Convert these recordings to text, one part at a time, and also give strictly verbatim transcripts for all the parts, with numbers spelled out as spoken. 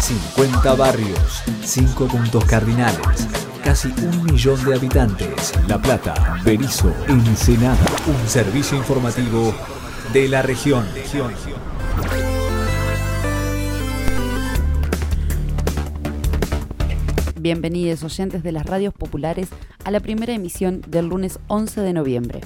cincuenta barrios, cinco puntos cardinales, casi un millón de habitantes. La Plata, Berisso, Ensenada. Un servicio informativo de la región. Bienvenidos oyentes de las radios populares a la primera emisión del lunes once de noviembre.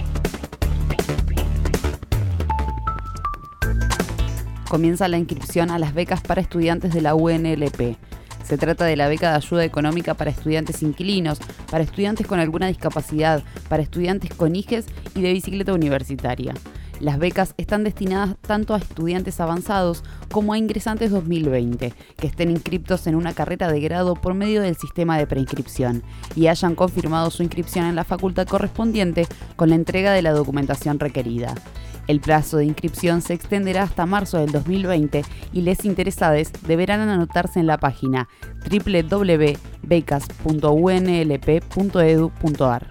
Comienza la inscripción a las becas para estudiantes de la U N L P. Se trata de la beca de ayuda económica para estudiantes inquilinos, para estudiantes con alguna discapacidad, para estudiantes con hijes y de bicicleta universitaria. Las becas están destinadas tanto a estudiantes avanzados como a ingresantes dos mil veinte, que estén inscriptos en una carrera de grado por medio del sistema de preinscripción y hayan confirmado su inscripción en la facultad correspondiente con la entrega de la documentación requerida. El plazo de inscripción se extenderá hasta marzo del dos mil veinte y les interesados deberán anotarse en la página doble u doble u doble u punto becas punto u n l p punto e d u punto a r.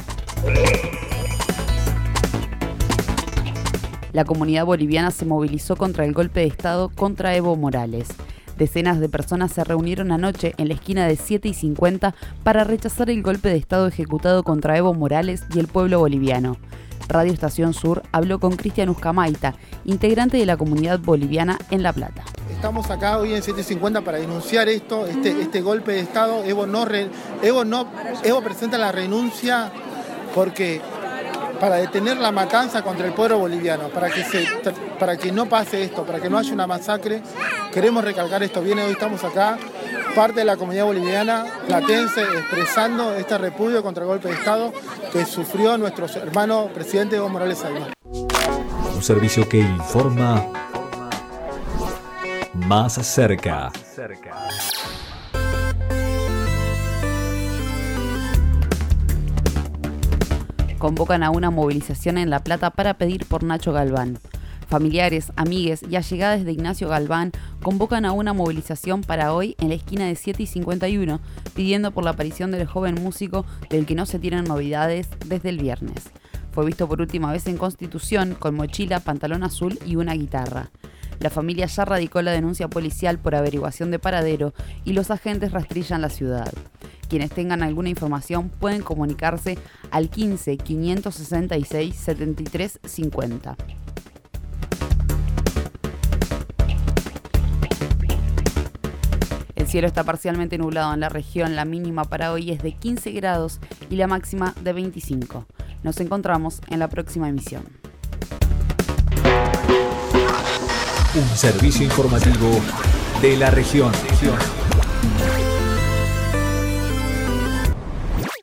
La comunidad boliviana se movilizó contra el golpe de Estado contra Evo Morales. Decenas de personas se reunieron anoche en la esquina de siete y cincuenta para rechazar el golpe de Estado ejecutado contra Evo Morales y el pueblo boliviano. Radio Estación Sur habló con Cristian Uscamaita, integrante de la comunidad boliviana en La Plata. Estamos acá hoy en siete y cincuenta para denunciar esto, este, este golpe de Estado. Evo no, re, Evo no, Evo presenta la renuncia porque para detener la matanza contra el pueblo boliviano, para que se, para que no pase esto, para que no haya una masacre. Queremos recalcar esto. Bien, hoy estamos acá, parte de la comunidad boliviana platense, expresando este repudio contra el golpe de Estado que sufrió nuestro hermano presidente Evo Morales Ayma. Un servicio que informa más cerca. Convocan a una movilización en La Plata para pedir por Nacho Galván. Familiares, amigues y allegados de Ignacio Galván convocan a una movilización para hoy en la esquina de siete y cincuenta y uno, pidiendo por la aparición del joven músico del que no se tienen novedades desde el viernes. Fue visto por última vez en Constitución con mochila, pantalón azul y una guitarra. La familia ya radicó la denuncia policial por averiguación de paradero y los agentes rastrillan la ciudad. Quienes tengan alguna información pueden comunicarse al quince, quinientos sesenta y seis, setenta y tres cincuenta. El cielo está parcialmente nublado en la región. La mínima para hoy es de quince grados y la máxima de veinticinco. Nos encontramos en la próxima emisión. Un servicio informativo de la región.